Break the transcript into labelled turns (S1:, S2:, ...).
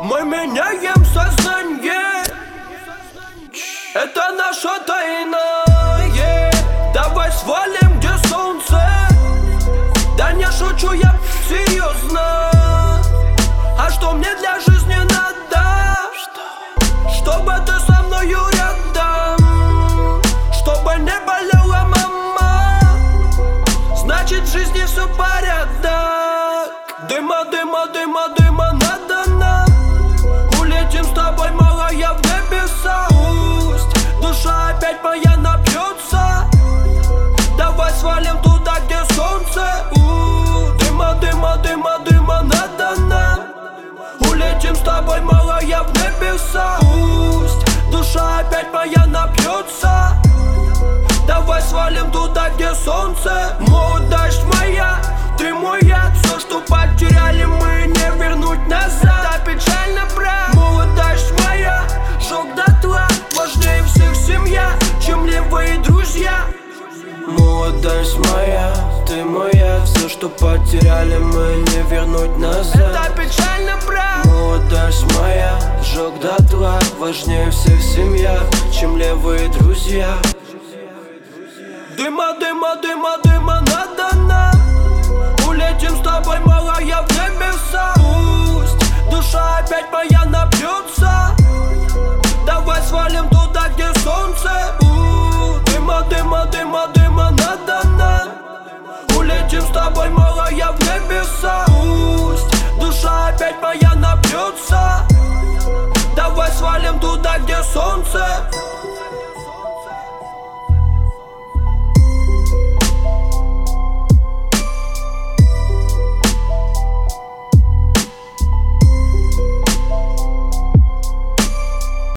S1: Мы меняем сознание, это наша тайна. Давай свалим, где солнце. Да не шучу, я серьезно. А что мне для жизни надо? Чтобы ты со мною рядом, чтобы не болела мама. Значит в жизни все порядок. Дыма, дыма, дыма, дыма надо нам. Улетим с тобой, малая, в небеса. Пусть душа опять моя напьется. Давай свалим туда, где солнце. Дыма, дыма, дыма, дыма надо нам. Улетим с тобой, малая, в небеса. Пусть душа опять моя напьется. Давай свалим туда, где солнце. Молодость моя, ты мой яд. Все, что потеряли, мы не вернуть назад. Это печально, брат. Молодость моя, жёг дотла. Важнее всех семья, чем левые друзья. Молодость моя, ты моя. Все, что потеряли, мы не вернуть назад. Это печально, брат. Молодость моя, жёг дотла. Важнее всех семья, чем левые друзья. Дыма, дыма, дыма, дыма надо нам. Улетим с тобой, малая, в небеса. Пусть душа опять моя напьется. Давай свалим туда, где солнце. Дыма, дыма, дыма, дыма надо нам. Улетим с тобой, малая, в небеса. Пусть душа опять моя напьется. Давай свалим туда, где солнце.